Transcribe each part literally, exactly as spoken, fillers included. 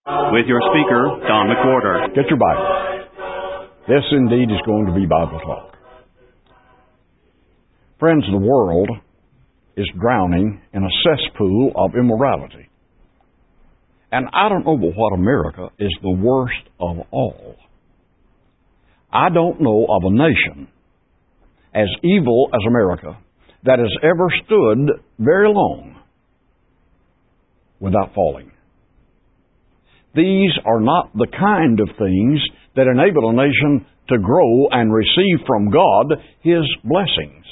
With your speaker, Don McWhorter. Get your Bible. This indeed is going to be Bible talk. Friends, the world is drowning in a cesspool of immorality. And I don't know but what America is the worst of all. I don't know of a nation as evil as America that has ever stood very long without falling. These are not the kind of things that enable a nation to grow and receive from God His blessings.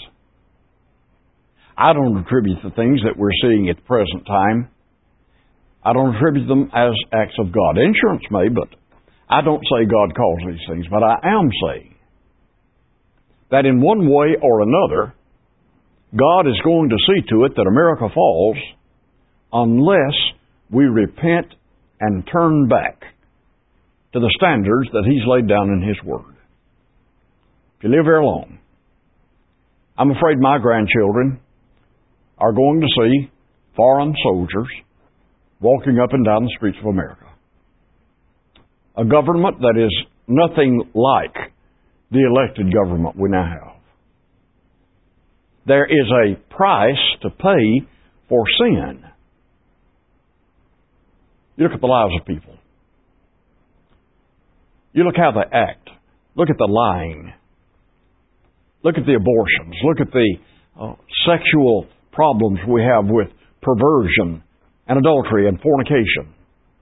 I don't attribute the things that we're seeing at the present time, I don't attribute them as acts of God. Insurance may, but I don't say God caused these things. But I am saying that in one way or another, God is going to see to it that America falls unless we repent and turn back to the standards that He's laid down in His Word. If you live very long, I'm afraid my grandchildren are going to see foreign soldiers walking up and down the streets of America. A government that is nothing like the elected government we now have. There is a price to pay for sin. You look at the lives of people. You look how they act. Look at the lying. Look at the abortions. Look at the uh, sexual problems we have with perversion and adultery and fornication.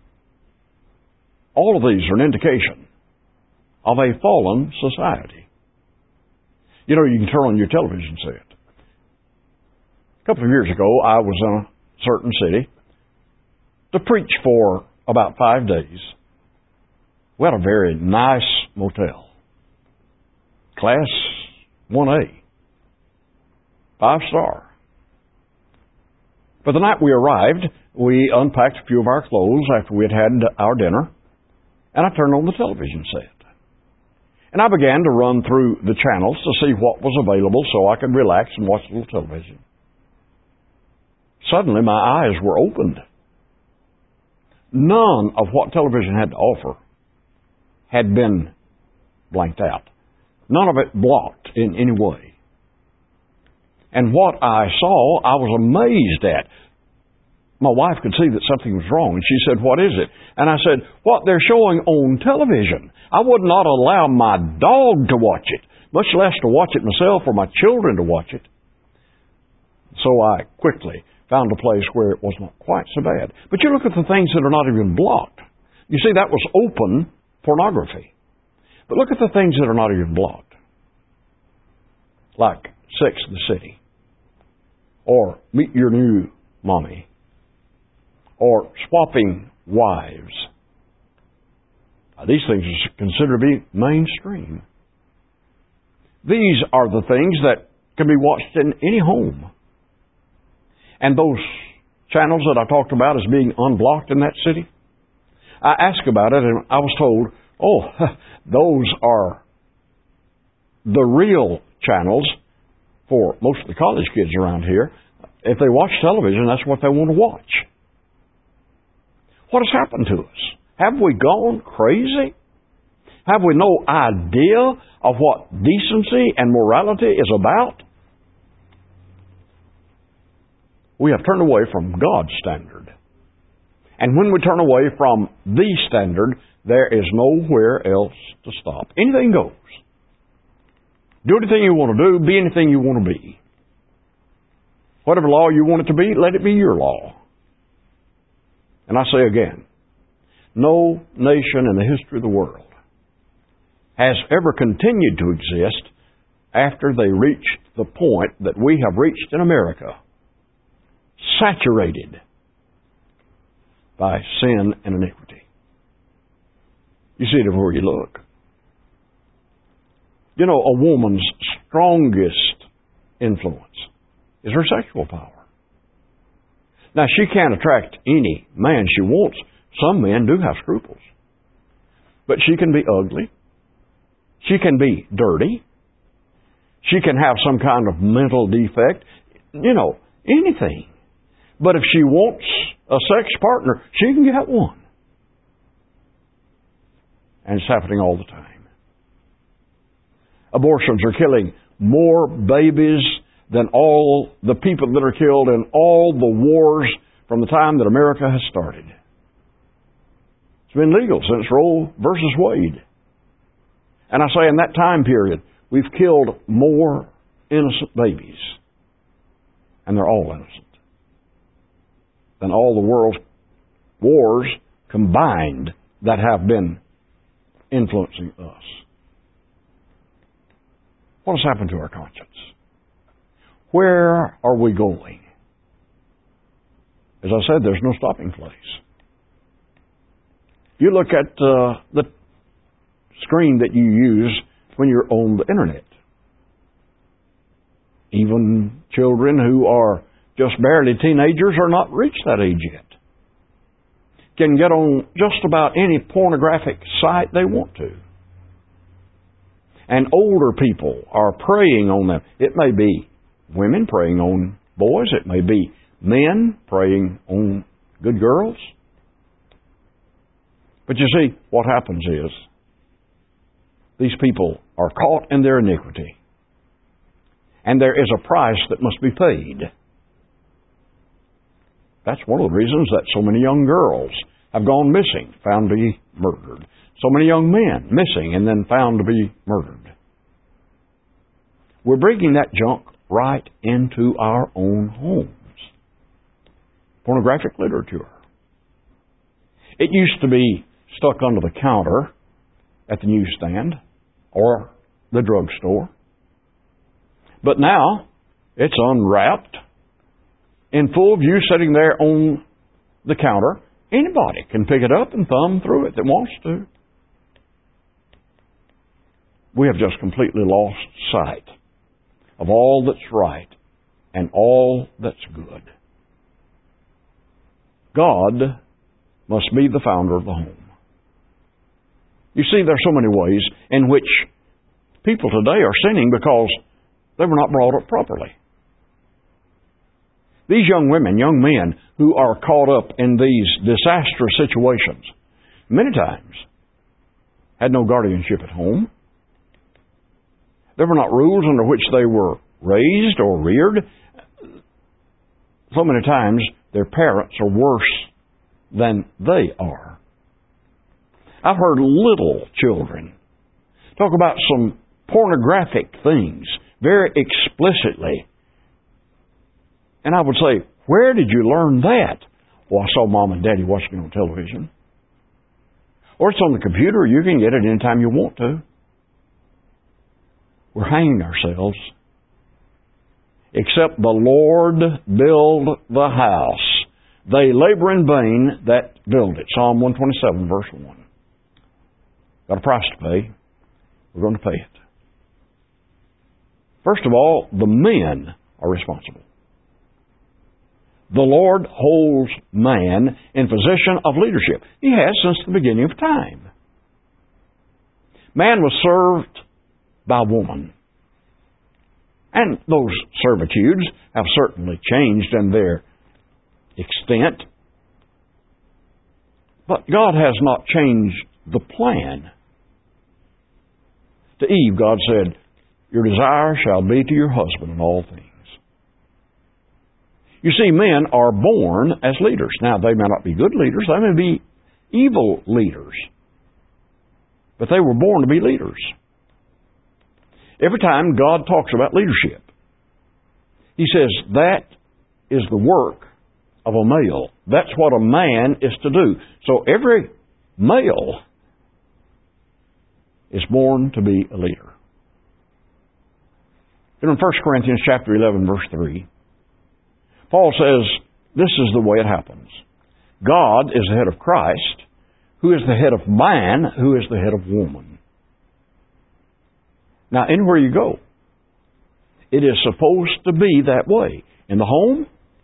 All of these are an indication of a fallen society. You know, you can turn on your television and see it. A couple of years ago, I was in a certain city to preach for about five days. We had a very nice motel. Class one A. Five star. But the night we arrived, we unpacked a few of our clothes after we had had our dinner, and I turned on the television set. And I began to run through the channels to see what was available so I could relax and watch a little television. Suddenly my eyes were opened. None of what television had to offer had been blanked out. None of it blocked in any way. And what I saw, I was amazed at. My wife could see that something was wrong, and she said, "What is it?" And I said, "What they're showing on television. I would not allow my dog to watch it, much less to watch it myself or my children to watch it." So I quickly found a place where it was not quite so bad. But you look at the things that are not even blocked. You see, that was open pornography. But look at the things that are not even blocked. Like Sex in the City. Or Meet Your New Mommy. Or Swapping Wives. Now, these things are considered to be mainstream. These are the things that can be watched in any home. And those channels that I talked about as being unblocked in that city, I asked about it and I was told, oh, those are the real channels for most of the college kids around here. If they watch television, that's what they want to watch. What has happened to us? Have we gone crazy? Have we no idea of what decency and morality is about? We have turned away from God's standard. And when we turn away from the standard, there is nowhere else to stop. Anything goes. Do anything you want to do, be anything you want to be. Whatever law you want it to be, let it be your law. And I say again, no nation in the history of the world has ever continued to exist after they reached the point that we have reached in America. Saturated by sin and iniquity. You see it everywhere you look. You know, a woman's strongest influence is her sexual power. Now, she can't attract any man she wants. Some men do have scruples. But she can be ugly. She can be dirty. She can have some kind of mental defect. You know, anything. But if she wants a sex partner, she can get one. And it's happening all the time. Abortions are killing more babies than all the people that are killed in all the wars from the time that America has started. It's been legal since Roe versus Wade. And I say in that time period, we've killed more innocent babies, and they're all innocent, than all the world's wars combined that have been influencing us. What has happened to our conscience? Where are we going? As I said, there's no stopping place. You look at uh, the screen that you use when you're on the internet. Even children who are just barely teenagers or not reached that age yet can get on just about any pornographic site they want to. And older people are preying on them. It may be women preying on boys. It may be men preying on good girls. But you see, what happens is these people are caught in their iniquity. And there is a price that must be paid. That's one of the reasons that so many young girls have gone missing, found to be murdered. So many young men missing and then found to be murdered. We're bringing that junk right into our own homes. Pornographic literature. It used to be stuck under the counter at the newsstand or the drugstore. But now it's unwrapped in full view sitting there on the counter. Anybody can pick it up and thumb through it that wants to. We have just completely lost sight of all that's right and all that's good. God must be the founder of the home. You see, there are so many ways in which people today are sinning because they were not brought up properly. These young women, young men who are caught up in these disastrous situations, many times had no guardianship at home. There were not rules under which they were raised or reared. So many times their parents are worse than they are. I've heard little children talk about some pornographic things very explicitly. And I would say, where did you learn that? Well, I saw Mom and Daddy watching it on television. Or it's on the computer. You can get it anytime you want to. We're hanging ourselves. Except the Lord build the house. They labor in vain that build it. Psalm one twenty-seven, verse one. Got a price to pay. We're going to pay it. First of all, the men are responsible. The Lord holds man in position of leadership. He has since the beginning of time. Man was served by woman. And those servitudes have certainly changed in their extent. But God has not changed the plan. To Eve, God said, your desire shall be to your husband in all things. You see, men are born as leaders. Now, they may not be good leaders. They may be evil leaders. But they were born to be leaders. Every time God talks about leadership, He says that is the work of a male. That's what a man is to do. So every male is born to be a leader. In First Corinthians chapter eleven, verse three, Paul says, this is the way it happens. God is the head of Christ, who is the head of man, who is the head of woman. Now, anywhere you go, it is supposed to be that way. In the home,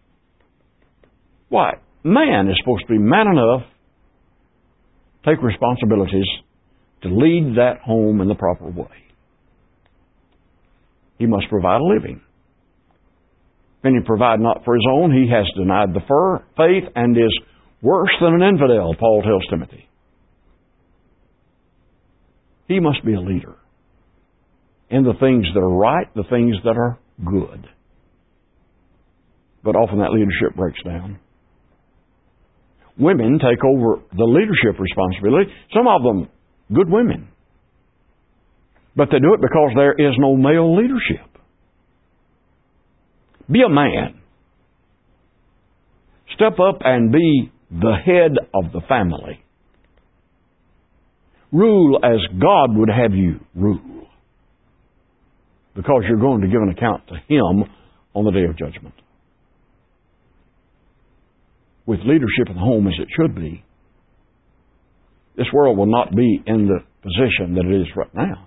why? Man is supposed to be man enough, take responsibilities to lead that home in the proper way. He must provide a living. If any provide not for his own, he has denied the faith and is worse than an infidel, Paul tells Timothy. He must be a leader in the things that are right, the things that are good. But often that leadership breaks down. Women take over the leadership responsibility. Some of them good women. But they do it because there is no male leadership. Be a man. Step up and be the head of the family. Rule as God would have you rule. Because you're going to give an account to Him on the day of judgment. With leadership in the home as it should be, this world will not be in the position that it is right now.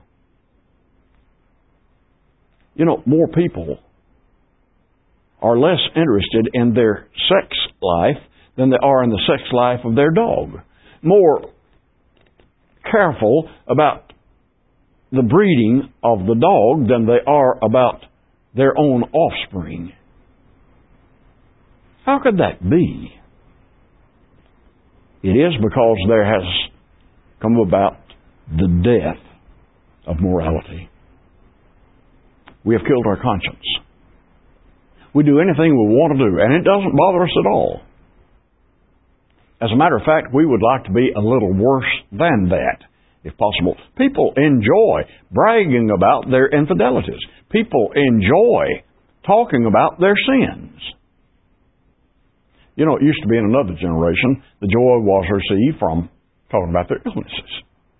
You know, more people are less interested in their sex life than they are in the sex life of their dog. More careful about the breeding of the dog than they are about their own offspring. How could that be? It is because there has come about the death of morality. We have killed our conscience. We do anything we want to do, and it doesn't bother us at all. As a matter of fact, we would like to be a little worse than that, if possible. People enjoy bragging about their infidelities. People enjoy talking about their sins. You know, it used to be in another generation, the joy was received from talking about their illnesses.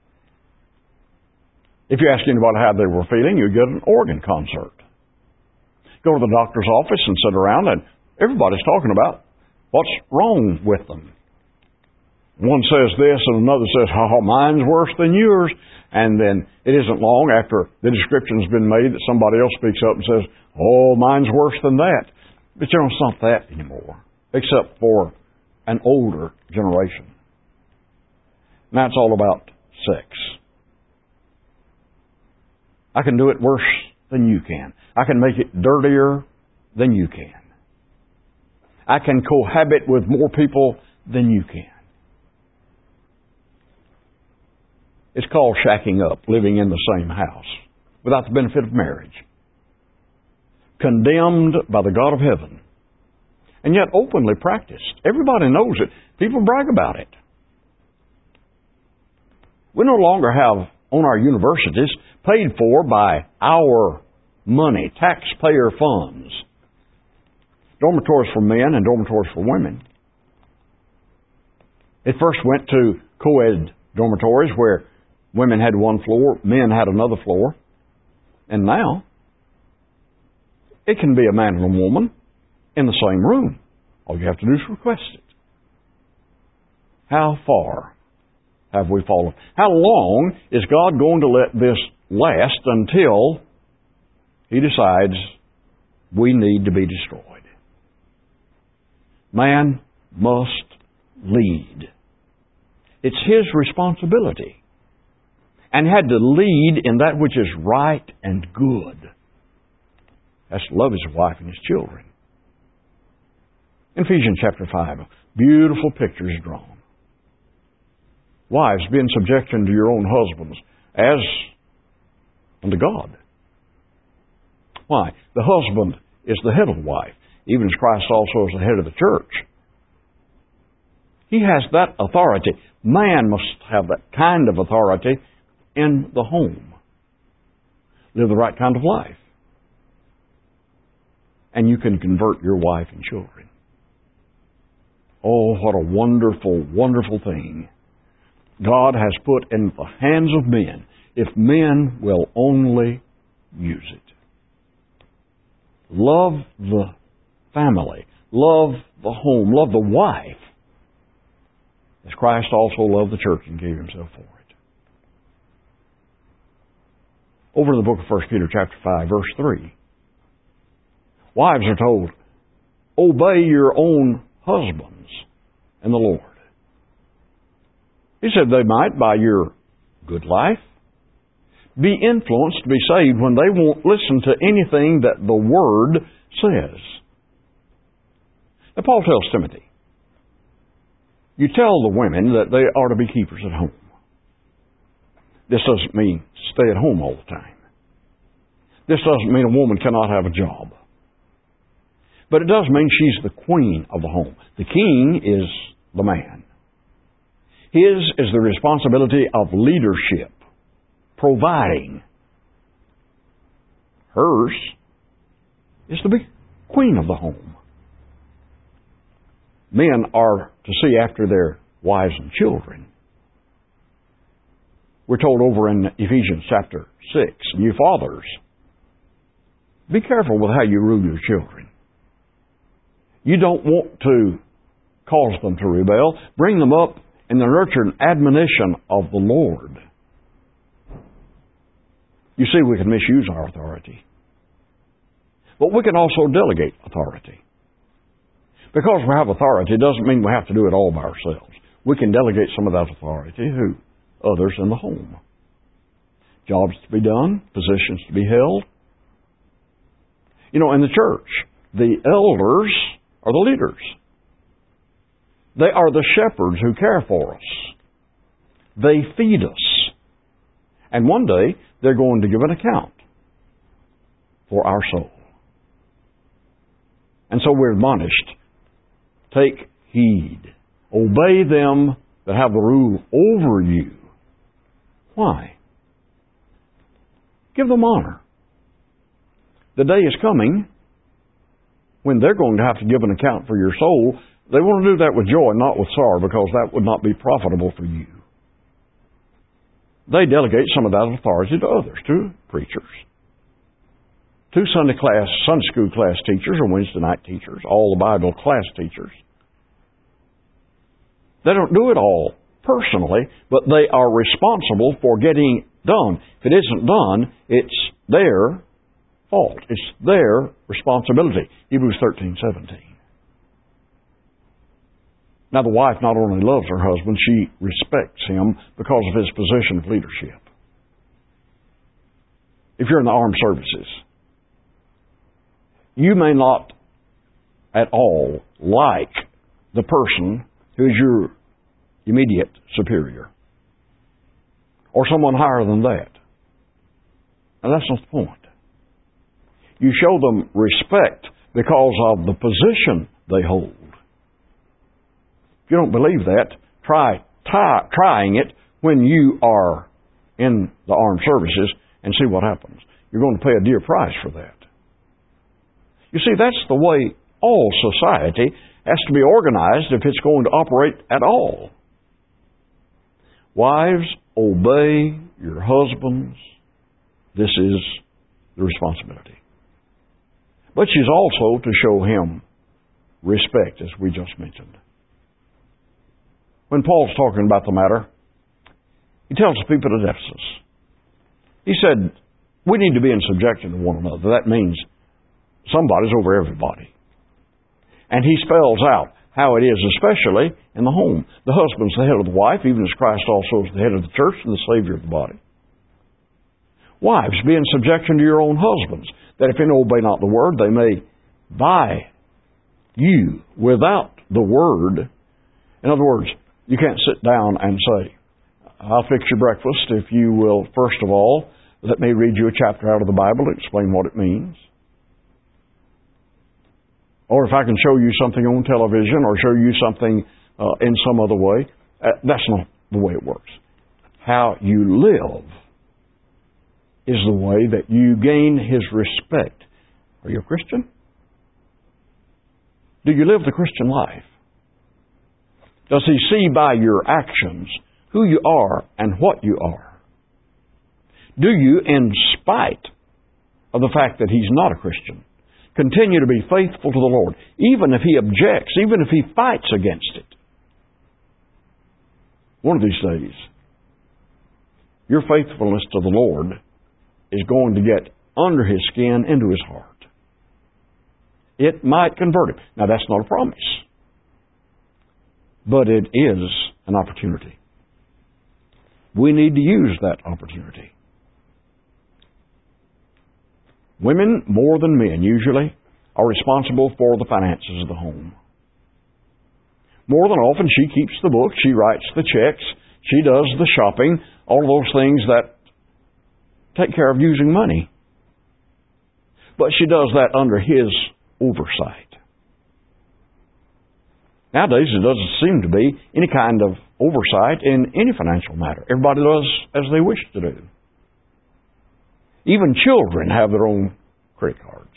If you ask anybody how they were feeling, you get an organ concert. Go to the doctor's office and sit around and everybody's talking about what's wrong with them. One says this and another says, oh, mine's worse than yours. And then it isn't long after the description's been made that somebody else speaks up and says, oh, mine's worse than that. But you know, it's not that anymore, except for an older generation. Now it's all about sex. I can do it worse than you can. I can make it dirtier than you can. I can cohabit with more people than you can. It's called shacking up, living in the same house, without the benefit of marriage. Condemned by the God of heaven, and yet openly practiced. Everybody knows it. People brag about it. We no longer have on our universities paid for by our money, taxpayer funds, dormitories for men and dormitories for women. It first went to co-ed dormitories where women had one floor, men had another floor. And now, it can be a man and a woman in the same room. All you have to do is request it. How far have we fallen? How long is God going to let this last until He decides we need to be destroyed? Man must lead. It's his responsibility. And had to lead in that which is right and good. That's to love his wife and his children. In Ephesians chapter five, a beautiful picture is drawn. Wives, be in subjection to your own husbands as unto God. Why? The husband is the head of the wife, even as Christ also is the head of the church. He has that authority. Man must have that kind of authority in the home. Live the right kind of life. And you can convert your wife and children. Oh, what a wonderful, wonderful thing God has put in the hands of men, if men will only use it. Love the family. Love the home. Love the wife. As Christ also loved the church and gave Himself for it. Over in the book of First Peter chapter five, verse three. Wives are told, obey your own husbands in the Lord. He said they might, by your good life, be influenced to be saved when they won't listen to anything that the Word says. Now Paul tells Timothy, you tell the women that they are to be keepers at home. This doesn't mean stay at home all the time. This doesn't mean a woman cannot have a job. But it does mean she's the queen of the home. The king is the man. His is the responsibility of leadership, providing. Hers is to be queen of the home. Men are to see after their wives and children. We're told over in Ephesians chapter six, you fathers, be careful with how you rule your children. You don't want to cause them to rebel. Bring them up in the nurture and admonition of the Lord. You see, we can misuse our authority. But we can also delegate authority. Because we have authority doesn't mean we have to do it all by ourselves. We can delegate some of that authority to others in the home. Jobs to be done, positions to be held. You know, in the church, the elders are the leaders. They are the shepherds who care for us. They feed us. And one day, they're going to give an account for our soul. And so we're admonished, take heed. Obey them that have the rule over you. Why? Give them honor. The day is coming when they're going to have to give an account for your soul. They want to do that with joy, not with sorrow, because that would not be profitable for you. They delegate some of that authority to others, to preachers, to Sunday class, Sunday school class teachers or Wednesday night teachers, all the Bible class teachers. They don't do it all personally, but they are responsible for getting done. If it isn't done, it's their fault. It's their responsibility. Hebrews thirteen seventeen. Now, the wife not only loves her husband, she respects him because of his position of leadership. If you're in the armed services, you may not at all like the person who's your immediate superior or someone higher than that. And that's not the point. You show them respect because of the position they hold. If you don't believe that, try ty- trying it when you are in the armed services and see what happens. You're going to pay a dear price for that. You see, that's the way all society has to be organized if it's going to operate at all. Wives, obey your husbands. This is the responsibility. But she's also to show him respect, as we just mentioned. When Paul's talking about the matter, he tells the people at Ephesus, he said, we need to be in subjection to one another. That means somebody's over everybody. And he spells out how it is, especially in the home. The husband's the head of the wife, even as Christ also is the head of the church and the Savior of the body. Wives, be in subjection to your own husbands, that if any obey not the word, they may buy you without the word. In other words, you can't sit down and say, I'll fix your breakfast if you will, first of all, let me read you a chapter out of the Bible to explain what it means. Or if I can show you something on television or show you something uh, in some other way. Uh, that's not the way it works. How you live is the way that you gain His respect. Are you a Christian? Do you live the Christian life? Does He see by your actions who you are and what you are? Do you, in spite of the fact that He's not a Christian, continue to be faithful to the Lord, even if He objects, even if He fights against it? One of these days, your faithfulness to the Lord is going to get under His skin, into His heart. It might convert Him. Now, that's not a promise, but it is an opportunity. We need to use that opportunity. Women, more than men, usually, are responsible for the finances of the home. More than often, she keeps the books, she writes the checks, she does the shopping. all of those things that take care of using money. But she does that under his oversight. Nowadays, there doesn't seem to be any kind of oversight in any financial matter. Everybody does as they wish to do. Even children have their own credit cards.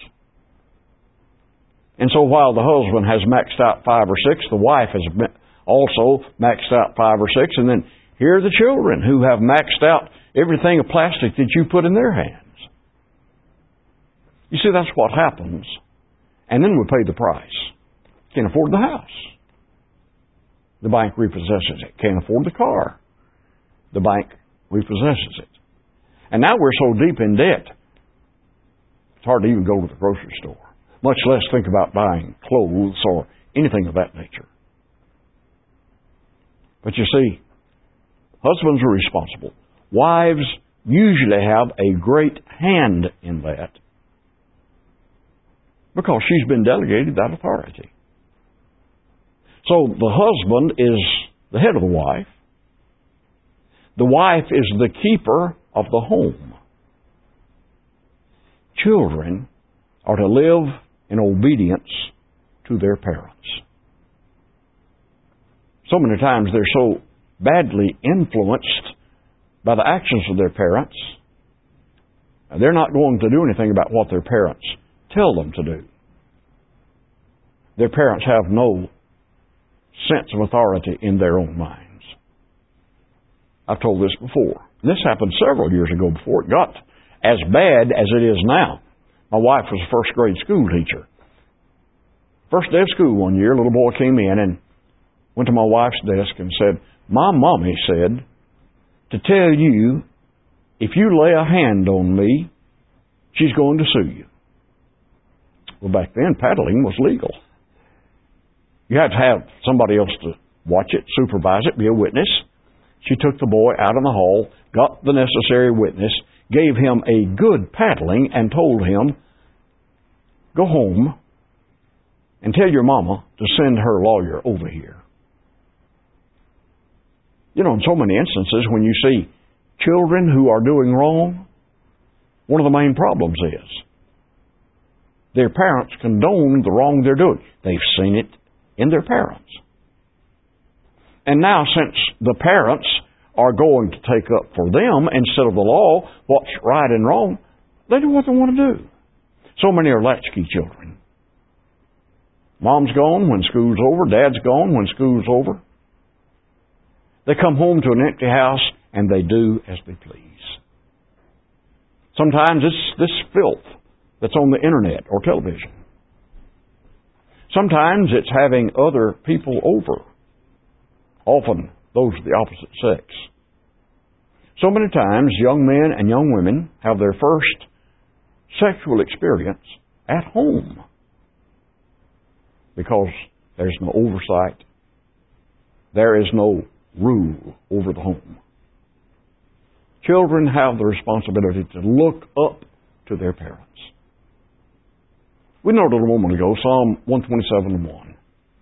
And so while the husband has maxed out five or six, the wife has also maxed out five or six, and then here are the children who have maxed out everything of plastic that you put in their hands. You see, that's what happens. And then we pay the price. Can't afford the house. The bank repossesses it. Can't afford the car. The bank repossesses it. And now we're so deep in debt, it's hard to even go to the grocery store, much less think about buying clothes or anything of that nature. But you see, husbands are responsible. Wives usually have a great hand in that because she's been delegated that authority. So the husband is the head of the wife. The wife is the keeper of the home. Children are to live in obedience to their parents. So many times they're so badly influenced by the actions of their parents, they're not going to do anything about what their parents tell them to do. Their parents have no sense of authority in their own minds. I've told this before. This happened several years ago before it got as bad as it is now. My wife was a first grade school teacher. First day of school one year, a little boy came in and went to my wife's desk and said, "My mommy said to tell you, if you lay a hand on me, she's going to sue you." Well, back then, paddling was legal. You had to have somebody else to watch it, supervise it, be a witness. She took the boy out in the hall, got the necessary witness, gave him a good paddling, and told him, "Go home and tell your mama to send her lawyer over here." You know, in so many instances, when you see children who are doing wrong, one of the main problems is their parents condone the wrong they're doing. They've seen it in their parents. And now, since the parents are going to take up for them, instead of the law, what's right and wrong, they do what they want to do. So many are latchkey children. Mom's gone when school's over. Dad's gone when school's over. They come home to an empty house and they do as they please. Sometimes it's this filth that's on the internet or television. Sometimes it's having other people over. Often those of the opposite sex. So many times young men and young women have their first sexual experience at home because there's no oversight. There is no rule over the home. Children have the responsibility to look up to their parents. We noted a moment ago Psalm one twenty-seven and one.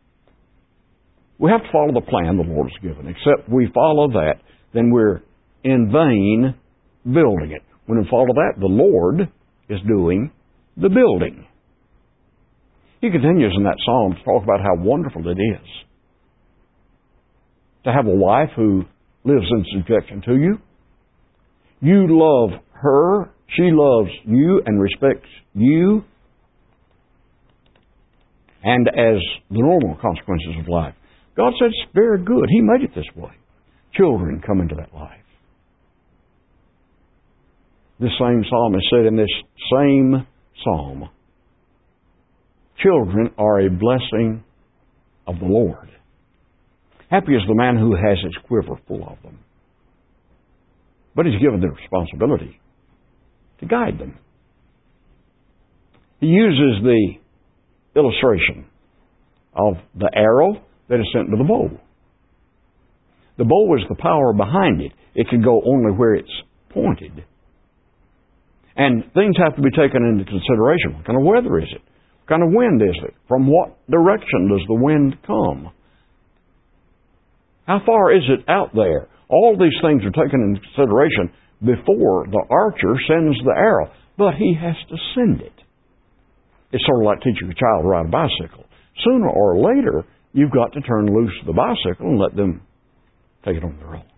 We have to follow the plan the Lord has given. Except we follow that, then we're in vain building it. When we follow that, the Lord is doing the building. He continues in that psalm to talk about how wonderful it is to have a wife who lives in subjection to you. You love her. She loves you and respects you. And as the normal consequences of life, God said it's very good. He made it this way. Children come into that life. This same psalm is said in this same psalm. Children are a blessing of the Lord. Happy is the man who has his quiver full of them. But he's given the responsibility to guide them. He uses the illustration of the arrow that is sent to the bow. The bow is the power behind it. It can go only where it's pointed. And things have to be taken into consideration. What kind of weather is it? What kind of wind is it? From what direction does the wind come? How far is it out there? All these things are taken into consideration before the archer sends the arrow. But he has to send it. It's sort of like teaching a child to ride a bicycle. Sooner or later, you've got to turn loose the bicycle and let them take it on their own.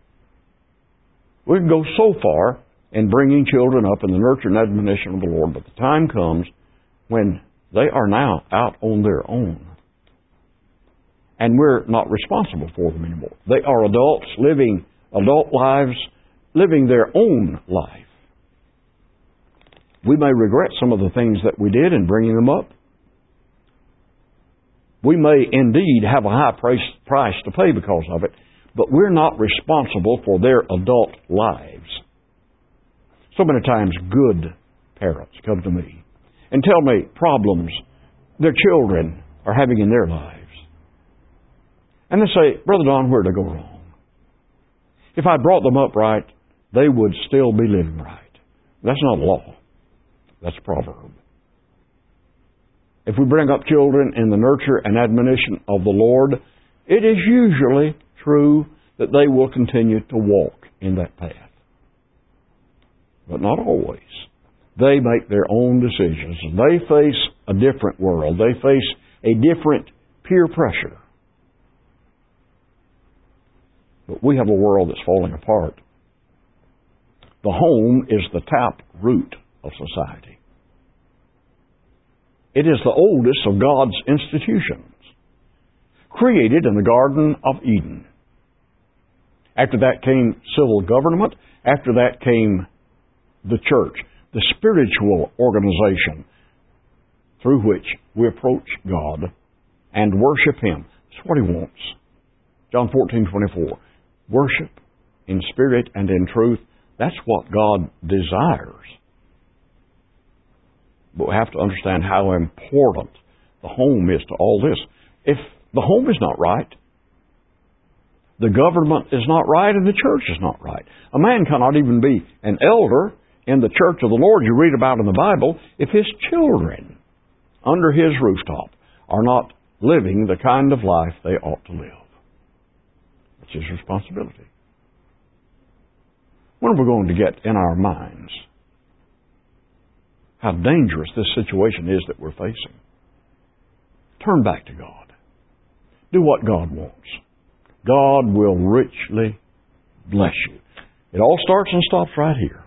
We can go so far in bringing children up in the nurture and admonition of the Lord, but the time comes when they are now out on their own. And we're not responsible for them anymore. They are adults living adult lives, living their own life. We may regret some of the things that we did in bringing them up. We may indeed have a high price, price to pay because of it, but we're not responsible for their adult lives. So many times good parents come to me and tell me problems their children are having in their lives. And they say, Brother Don, where did I go wrong? If I brought them up right, they would still be living right. That's not law. That's a proverb. If we bring up children in the nurture and admonition of the Lord, it is usually true that they will continue to walk in that path. But not always. They make their own decisions. They face a different world. They face a different peer pressure. But we have a world that's falling apart. The home is the tap root of society. It is the oldest of God's institutions, created in the Garden of Eden. After that came civil government. After that came the church, the spiritual organization through which we approach God and worship Him. That's what He wants. John fourteen twenty-four. Worship in spirit and in truth. That's what God desires. But we have to understand how important the home is to all this. If the home is not right, the government is not right, and the church is not right. A man cannot even be an elder in the church of the Lord you read about in the Bible if his children under his rooftop are not living the kind of life they ought to live. It's his responsibility. When are we going to get in our minds how dangerous this situation is that we're facing? Turn back to God. Do what God wants. God will richly bless you. It all starts and stops right here.